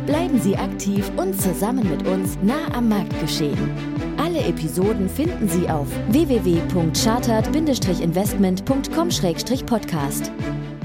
Bleiben Sie aktiv und zusammen mit uns nah am Marktgeschehen. Alle Episoden finden Sie auf www.chartered-investment.com/podcast.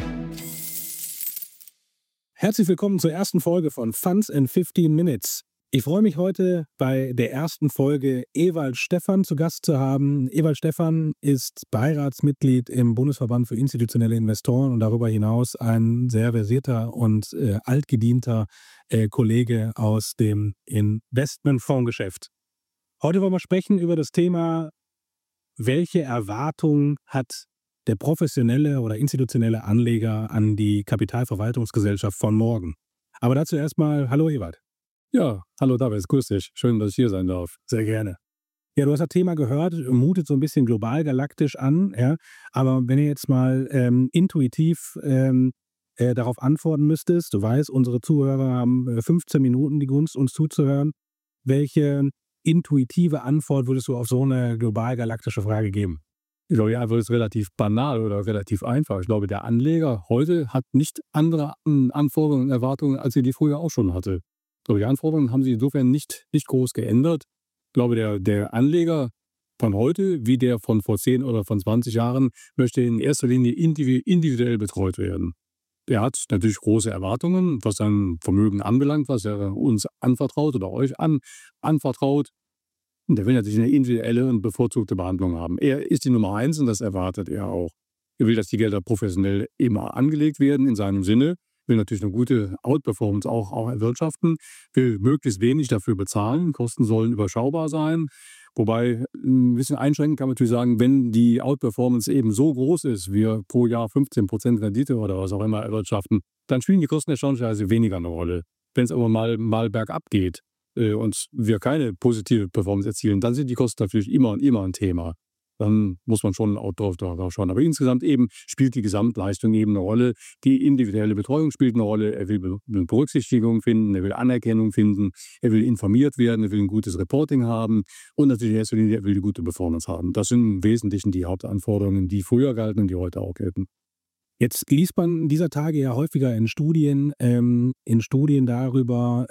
Herzlich willkommen zur ersten Folge von Funds in 15 Minutes. Ich freue mich heute bei der ersten Folge Ewald Stephan zu Gast zu haben. Ewald Stephan ist Beiratsmitglied im Bundesverband für institutionelle Investoren und darüber hinaus ein sehr versierter und altgedienter Kollege aus dem Investmentfondsgeschäft. Heute wollen wir sprechen über das Thema, welche Erwartungen hat der professionelle oder institutionelle Anleger an die Kapitalverwaltungsgesellschaft von morgen. Aber dazu erstmal, hallo Ewald. Ja, hallo David, grüß dich. Schön, dass ich hier sein darf. Sehr gerne. Ja, du hast das Thema gehört, mutet so ein bisschen global galaktisch an, ja. Aber wenn ihr jetzt mal intuitiv darauf antworten müsstest, du weißt, unsere Zuhörer haben 15 Minuten die Gunst, uns zuzuhören. Welche intuitive Antwort würdest du auf so eine global galaktische Frage geben? Ich glaube, die Antwort ist relativ banal oder relativ einfach. Ich glaube, der Anleger heute hat nicht andere Anforderungen und Erwartungen, als er die früher auch schon hatte. Die Anforderungen haben sich insofern nicht groß geändert. Ich glaube, der Anleger von heute, wie der von vor 10 oder von 20 Jahren, möchte in erster Linie individuell betreut werden. Der hat natürlich große Erwartungen, was sein Vermögen anbelangt, was er uns anvertraut oder euch anvertraut. Und der will natürlich eine individuelle und bevorzugte Behandlung haben. Er ist die Nummer 1 und das erwartet er auch. Er will, dass die Gelder professionell immer angelegt werden in seinem Sinne. Will natürlich eine gute Outperformance auch erwirtschaften, will möglichst wenig dafür bezahlen, Kosten sollen überschaubar sein. Wobei, ein bisschen einschränken kann man natürlich sagen, wenn die Outperformance eben so groß ist, wir pro Jahr 15% Rendite oder was auch immer erwirtschaften, dann spielen die Kosten erstaunlicherweise weniger eine Rolle. Wenn es aber mal bergab geht und wir keine positive Performance erzielen, dann sind die Kosten natürlich immer ein Thema. Dann muss man schon auch drauf schauen. Aber insgesamt eben spielt die Gesamtleistung eben eine Rolle. Die individuelle Betreuung spielt eine Rolle. Er will Berücksichtigung finden, er will Anerkennung finden, er will informiert werden, er will ein gutes Reporting haben und natürlich in erster Linie, er will eine gute Performance haben. Das sind im Wesentlichen die Hauptanforderungen, die früher galten und die heute auch gelten. Jetzt liest man dieser Tage ja häufiger in Studien darüber,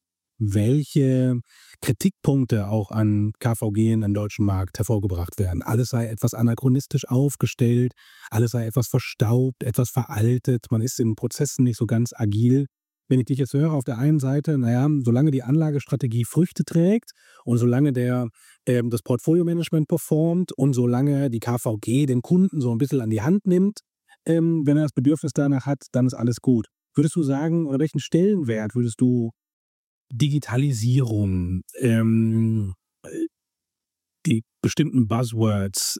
welche Kritikpunkte auch an KVG in den deutschen Markt hervorgebracht werden. Alles sei etwas anachronistisch aufgestellt, alles sei etwas verstaubt, etwas veraltet, man ist in Prozessen nicht so ganz agil. Wenn ich dich jetzt höre, auf der einen Seite, solange die Anlagestrategie Früchte trägt und solange das Portfolio-Management performt und solange die KVG den Kunden so ein bisschen an die Hand nimmt, wenn er das Bedürfnis danach hat, dann ist alles gut. Würdest du sagen, oder welchen Stellenwert würdest du Digitalisierung, die bestimmten Buzzwords,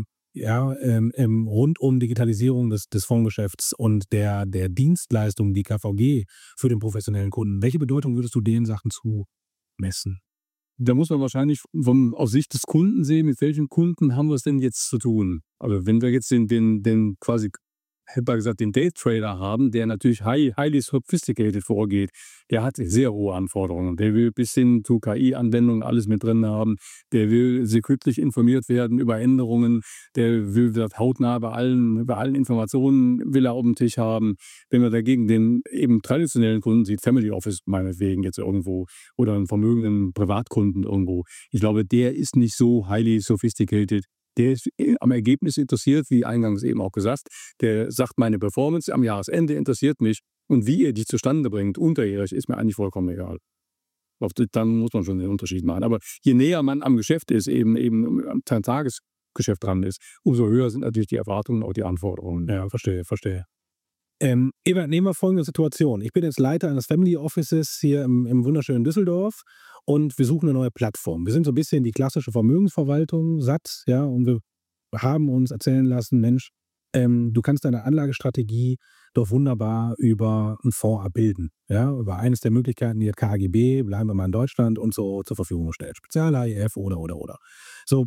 rund um Digitalisierung des Fondsgeschäfts und der Dienstleistung, die KVG für den professionellen Kunden, welche Bedeutung würdest du den Sachen zumessen? Da muss man wahrscheinlich aus Sicht des Kunden sehen, mit welchen Kunden haben wir es denn jetzt zu tun. Also wenn wir jetzt den quasi, hätte gesagt, den Daytrader haben, der natürlich highly sophisticated vorgeht, der hat sehr hohe Anforderungen. Der will bis hin zu KI-Anwendungen alles mit drin haben. Der will sekündlich informiert werden über Änderungen. Der will das hautnah bei allen Informationen will er auf dem Tisch haben. Wenn man dagegen den eben traditionellen Kunden sieht, Family Office meinetwegen jetzt irgendwo oder einen vermögenden Privatkunden irgendwo, ich glaube, der ist nicht so highly sophisticated. Der ist am Ergebnis interessiert, wie eingangs eben auch gesagt. Der sagt, meine Performance am Jahresende interessiert mich und wie ihr die zustande bringt, unterjährig, ist mir eigentlich vollkommen egal. Dann muss man schon den Unterschied machen. Aber je näher man am Geschäft ist, eben am Tagesgeschäft dran ist, umso höher sind natürlich die Erwartungen und auch die Anforderungen. Ja, verstehe. Ewald, nehmen wir folgende Situation. Ich bin jetzt Leiter eines Family Offices hier im wunderschönen Düsseldorf und wir suchen eine neue Plattform. Wir sind so ein bisschen die klassische Vermögensverwaltung satt, ja, und wir haben uns erzählen lassen, Mensch, du kannst deine Anlagestrategie doch wunderbar über einen Fonds abbilden, ja, über eines der Möglichkeiten, die KGB, bleiben wir mal in Deutschland, und so zur Verfügung stellt. Spezial-AIF oder. So,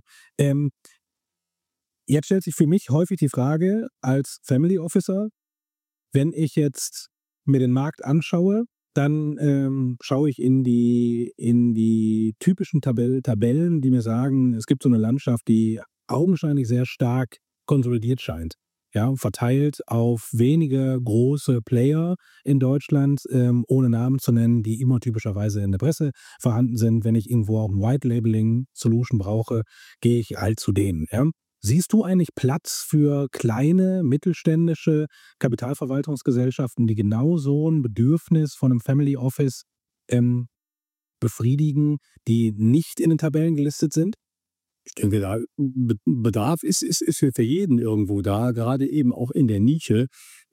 jetzt stellt sich für mich häufig die Frage als Family Officer, wenn ich jetzt mir den Markt anschaue, dann schaue ich in die typischen Tabellen, die mir sagen, es gibt so eine Landschaft, die augenscheinlich sehr stark konsolidiert scheint. ja, verteilt auf wenige große Player in Deutschland, ohne Namen zu nennen, die immer typischerweise in der Presse vorhanden sind. Wenn ich irgendwo auch ein White-Labeling-Solution brauche, gehe ich halt zu denen. Ja. Siehst du eigentlich Platz für kleine, mittelständische Kapitalverwaltungsgesellschaften, die genau so ein Bedürfnis von einem Family Office ähm, befriedigen, die nicht in den Tabellen gelistet sind? Ich denke, da Bedarf ist für jeden irgendwo da, gerade eben auch in der Nische,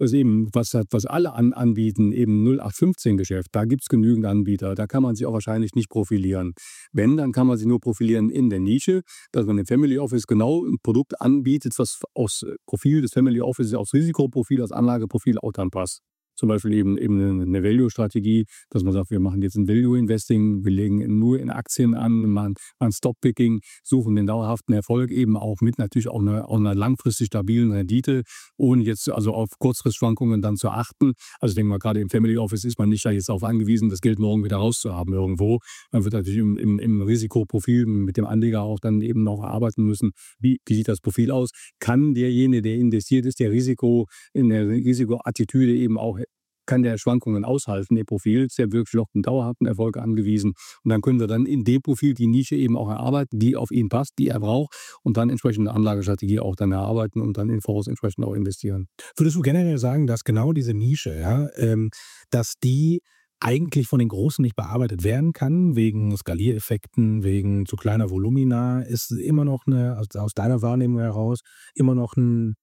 was alle anbieten, eben 0815-Geschäft. Da gibt es genügend Anbieter. Da kann man sich auch wahrscheinlich nicht profilieren. Wenn, dann kann man sich nur profilieren in der Nische, dass man dem Family Office genau ein Produkt anbietet, was aus Profil des Family Office, aus Risikoprofil, aus Anlageprofil auch dann passt. Zum Beispiel eben eine Value-Strategie, dass man sagt, wir machen jetzt ein Value-Investing, wir legen nur in Aktien an, machen Stop-Picking, suchen den dauerhaften Erfolg eben auch mit natürlich auch einer langfristig stabilen Rendite, ohne jetzt also auf Kurzfristschwankungen dann zu achten. Also ich denke mal, gerade im Family Office ist man nicht da jetzt darauf angewiesen, das Geld morgen wieder rauszuhaben irgendwo. Man wird natürlich im Risikoprofil mit dem Anleger auch dann eben noch arbeiten müssen. Wie sieht das Profil aus? Kann derjenige, der investiert ist, in der Risikoattitüde eben auch kann der Schwankungen aushalten, ihr Profil, ist ja wirklich auf einen dauerhaften Erfolg angewiesen. Und dann können wir dann in dem Profil die Nische eben auch erarbeiten, die auf ihn passt, die er braucht und dann entsprechende Anlagestrategie auch dann erarbeiten und dann in Fonds entsprechend auch investieren. Würdest du generell sagen, dass genau diese Nische, ja, dass die eigentlich von den Großen nicht bearbeitet werden kann, wegen Skaliereffekten, wegen zu kleiner Volumina, ist immer noch aus deiner Wahrnehmung heraus, immer noch ein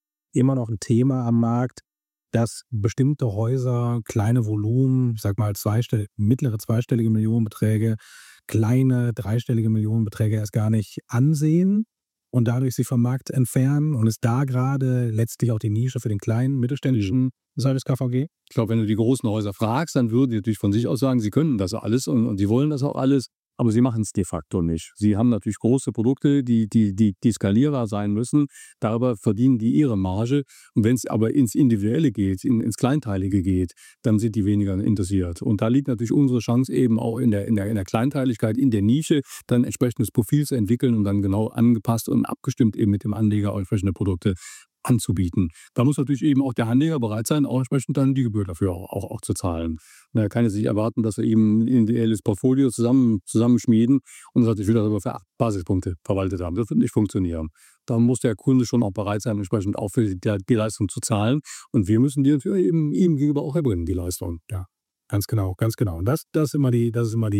Thema am Markt, dass bestimmte Häuser kleine Volumen, ich sag mal mittlere zweistellige Millionenbeträge, kleine dreistellige Millionenbeträge erst gar nicht ansehen und dadurch sich vom Markt entfernen und ist da gerade letztlich auch die Nische für den kleinen mittelständischen Service KVG? Ich glaube, wenn du die großen Häuser fragst, dann würden die natürlich von sich aus sagen, sie können das alles und sie wollen das auch alles. Aber sie machen es de facto nicht. Sie haben natürlich große Produkte, die skalierbar sein müssen. Darüber verdienen die ihre Marge. Und wenn es aber ins Individuelle geht, ins Kleinteilige geht, dann sind die weniger interessiert. Und da liegt natürlich unsere Chance eben auch in der Kleinteiligkeit, in der Nische, dann entsprechendes Profil zu entwickeln und dann genau angepasst und abgestimmt eben mit dem Anleger auch entsprechende Produkte anzubieten. Da muss natürlich eben auch der Anleger bereit sein, auch entsprechend dann die Gebühr dafür auch zu zahlen. Er kann jetzt nicht erwarten, dass wir ihm ein individuelles Portfolio zusammenschmieden und sagt, ich will das aber für 8 Basispunkte verwaltet haben. Das wird nicht funktionieren. Da muss der Kunde schon auch bereit sein, entsprechend auch für die Leistung zu zahlen. Und wir müssen die natürlich eben ihm gegenüber auch erbringen, die Leistung. Ja, ganz genau, ganz genau. Und das ist immer die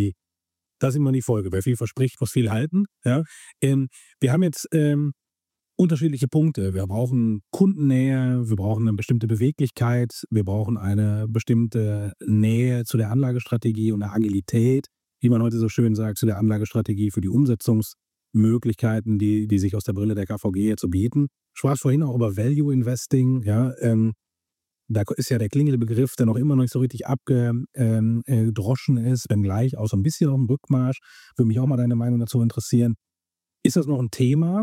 Folge. Wer viel verspricht, muss viel halten. Ja? Wir haben jetzt unterschiedliche Punkte. Wir brauchen Kundennähe, wir brauchen eine bestimmte Beweglichkeit, wir brauchen eine bestimmte Nähe zu der Anlagestrategie und eine Agilität, wie man heute so schön sagt, zu der Anlagestrategie für die Umsetzungsmöglichkeiten, die sich aus der Brille der KVG jetzt so bieten. Du sprachst vorhin auch über Value Investing, ja, da ist ja der Klingelbegriff, der noch immer noch nicht so richtig abgedroschen ist, wenngleich auch so ein bisschen auf dem Rückmarsch. Würde mich auch mal deine Meinung dazu interessieren. Ist das noch ein Thema?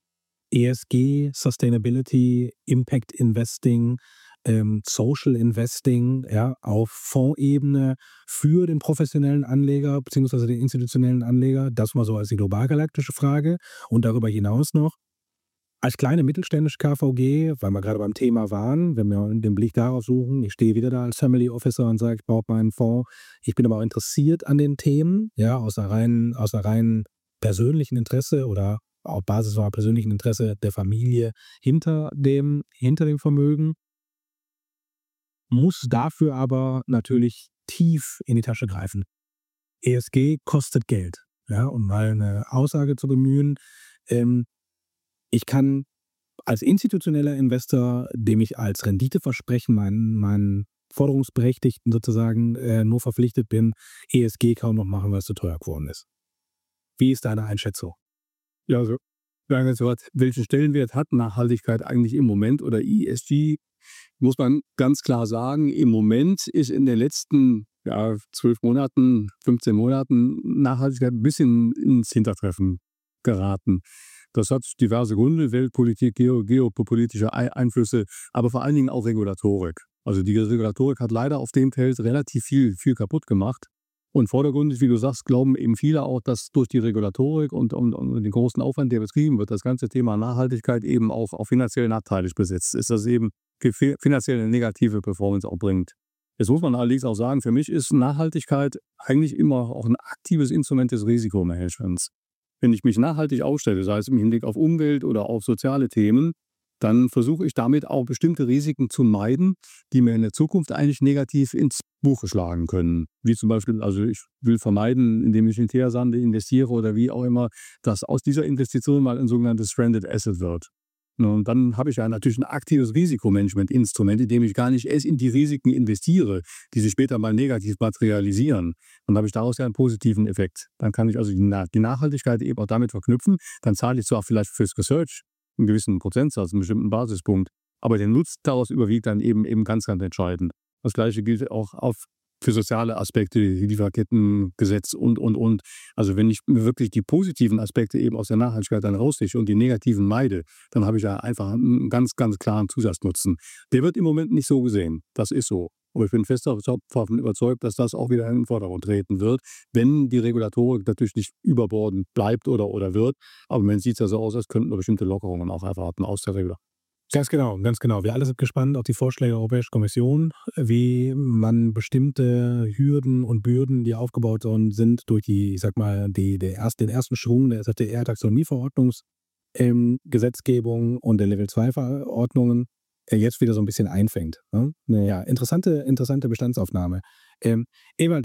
ESG, Sustainability, Impact Investing, Social Investing, ja, auf Fondsebene für den professionellen Anleger bzw. den institutionellen Anleger. Das mal so als die globalgalaktische Frage. Und darüber hinaus noch, als kleine mittelständische KVG, weil wir gerade beim Thema waren, wenn wir den Blick darauf suchen, ich stehe wieder da als Family Officer und sage, ich brauche meinen Fonds. Ich bin aber auch interessiert an den Themen, ja, aus der reinen persönlichen Interesse oder auf Basis von persönlichen Interesse der Familie hinter dem Vermögen, muss dafür aber natürlich tief in die Tasche greifen. ESG kostet Geld. Ja, und mal eine Aussage zu bemühen, ich kann als institutioneller Investor, dem ich als Renditeversprechen meinen Forderungsberechtigten sozusagen nur verpflichtet bin, ESG kaum noch machen, weil es zu teuer geworden ist. Wie ist deine Einschätzung? Ja, also welchen Stellenwert hat Nachhaltigkeit eigentlich im Moment oder ESG? Muss man ganz klar sagen, im Moment ist in den letzten 12 Monaten, 15 Monaten Nachhaltigkeit ein bisschen ins Hintertreffen geraten. Das hat diverse Gründe, Weltpolitik, geopolitische Einflüsse, aber vor allen Dingen auch Regulatorik. Also die Regulatorik hat leider auf dem Feld relativ viel kaputt gemacht. Und vordergründig, wie du sagst, glauben eben viele auch, dass durch die Regulatorik und den großen Aufwand, der betrieben wird, das ganze Thema Nachhaltigkeit eben auch finanziell nachteilig besetzt ist, dass es eben finanziell eine negative Performance auch bringt. Jetzt muss man allerdings auch sagen, für mich ist Nachhaltigkeit eigentlich immer auch ein aktives Instrument des Risikomanagements. Wenn ich mich nachhaltig aufstelle, sei es im Hinblick auf Umwelt oder auf soziale Themen, dann versuche ich damit auch bestimmte Risiken zu meiden, die mir in der Zukunft eigentlich negativ ins Buche schlagen können. Wie zum Beispiel, also ich will vermeiden, indem ich in Teersande investiere oder wie auch immer, dass aus dieser Investition mal ein sogenanntes Stranded Asset wird. Und dann habe ich ja natürlich ein aktives Risikomanagement-Instrument, in dem ich gar nicht erst in die Risiken investiere, die sich später mal negativ materialisieren. Dann habe ich daraus ja einen positiven Effekt. Dann kann ich also die Nachhaltigkeit eben auch damit verknüpfen. Dann zahle ich zwar vielleicht fürs Research einen gewissen Prozentsatz, einen bestimmten Basispunkt, aber der Nutzen daraus überwiegt dann eben ganz, ganz entscheidend. Das Gleiche gilt auch für soziale Aspekte, Lieferkettengesetz und. Also wenn ich mir wirklich die positiven Aspekte eben aus der Nachhaltigkeit dann rausrichte und die negativen meide, dann habe ich ja einfach einen ganz, ganz klaren Zusatznutzen. Der wird im Moment nicht so gesehen. Das ist so. Aber ich bin fest davon überzeugt, dass das auch wieder in den Vordergrund treten wird, wenn die Regulatorik natürlich nicht überbordend bleibt oder wird. Aber im Moment sieht es ja so aus, als könnten wir bestimmte Lockerungen auch erwarten aus der Regulatorik. Ganz genau, ganz genau. Wir alle sind gespannt auf die Vorschläge der Europäischen Kommission, wie man bestimmte Hürden und Bürden, die aufgebaut worden sind, durch die, ich sag mal, den ersten Schwung der SFDR-Taxonomieverordnungsgesetzgebung und der Level-2-Verordnungen jetzt wieder so ein bisschen einfängt. Ne? Naja, interessante Bestandsaufnahme. Ewald,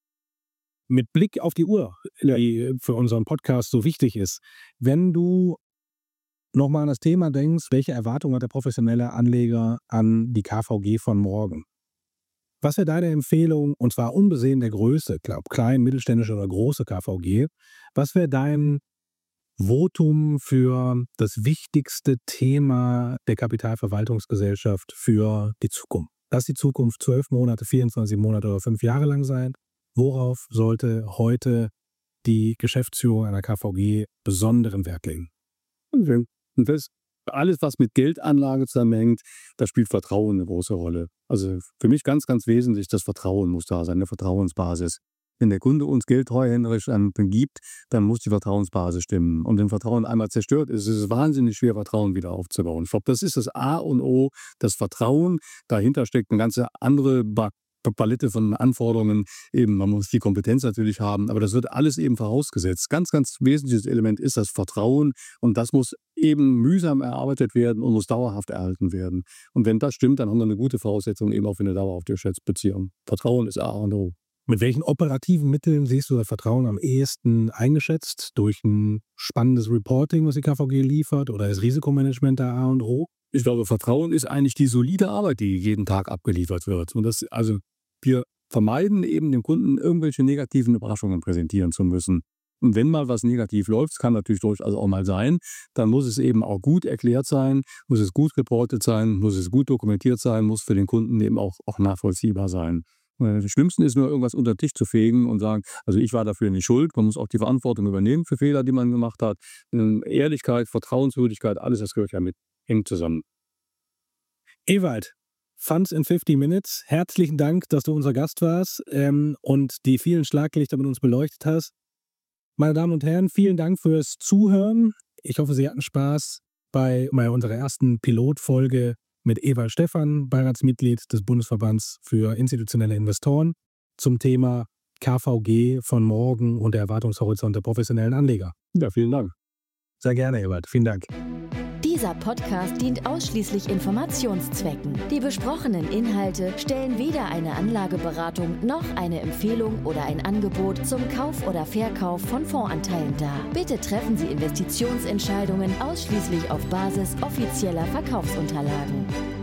mit Blick auf die Uhr, die für unseren Podcast so wichtig ist, wenn du nochmal an das Thema denkst, welche Erwartungen hat der professionelle Anleger an die KVG von morgen? Was wäre deine Empfehlung, und zwar unbesehen der Größe, klein, mittelständische oder große KVG, was wäre dein Votum für das wichtigste Thema der Kapitalverwaltungsgesellschaft für die Zukunft? Lass die Zukunft 12 Monate, 24 Monate oder 5 Jahre lang sein. Worauf sollte heute die Geschäftsführung einer KVG besonderen Wert legen? Und das, alles, was mit Geldanlage zusammenhängt, da spielt Vertrauen eine große Rolle. Also für mich ganz, ganz wesentlich, das Vertrauen muss da sein, eine Vertrauensbasis. Wenn der Kunde uns Geld treuhänderisch gibt, dann muss die Vertrauensbasis stimmen. Und wenn Vertrauen einmal zerstört ist, ist es wahnsinnig schwer, Vertrauen wieder aufzubauen. Ich glaube, das ist das A und O, das Vertrauen. Dahinter steckt eine ganze andere Palette von Anforderungen. Eben, man muss die Kompetenz natürlich haben, aber das wird alles eben vorausgesetzt. Ganz, ganz wesentliches Element ist das Vertrauen und das muss eben mühsam erarbeitet werden und muss dauerhaft erhalten werden. Und wenn das stimmt, dann haben wir eine gute Voraussetzung eben auch für eine dauerhafte Geschäftsbeziehung. Vertrauen ist A und O. Mit welchen operativen Mitteln siehst du das Vertrauen am ehesten eingeschätzt? Durch ein spannendes Reporting, was die KVG liefert, oder ist Risikomanagement da A und O? Ich glaube, Vertrauen ist eigentlich die solide Arbeit, die jeden Tag abgeliefert wird. Und das, also wir vermeiden eben dem Kunden irgendwelche negativen Überraschungen präsentieren zu müssen. Und wenn mal was negativ läuft, kann natürlich durchaus auch mal sein, dann muss es eben auch gut erklärt sein, muss es gut reportet sein, muss es gut dokumentiert sein, muss für den Kunden eben auch nachvollziehbar sein. Das Schlimmste ist nur, irgendwas unter den Tisch zu fegen und sagen, also ich war dafür nicht schuld, man muss auch die Verantwortung übernehmen für Fehler, die man gemacht hat. Ehrlichkeit, Vertrauenswürdigkeit, alles das gehört ja mit eng zusammen. Ewald, Funds in 50 Minutes, herzlichen Dank, dass du unser Gast warst und die vielen Schlaglichter mit uns beleuchtet hast. Meine Damen und Herren, vielen Dank fürs Zuhören. Ich hoffe, Sie hatten Spaß bei unserer ersten Pilotfolge mit Ewald Stephan, Beiratsmitglied des Bundesverbands für institutionelle Investoren, zum Thema KVG von morgen und der Erwartungshorizont der professionellen Anleger. Ja, vielen Dank. Sehr gerne, Ewald. Vielen Dank. Dieser Podcast dient ausschließlich Informationszwecken. Die besprochenen Inhalte stellen weder eine Anlageberatung noch eine Empfehlung oder ein Angebot zum Kauf oder Verkauf von Fondsanteilen dar. Bitte treffen Sie Investitionsentscheidungen ausschließlich auf Basis offizieller Verkaufsunterlagen.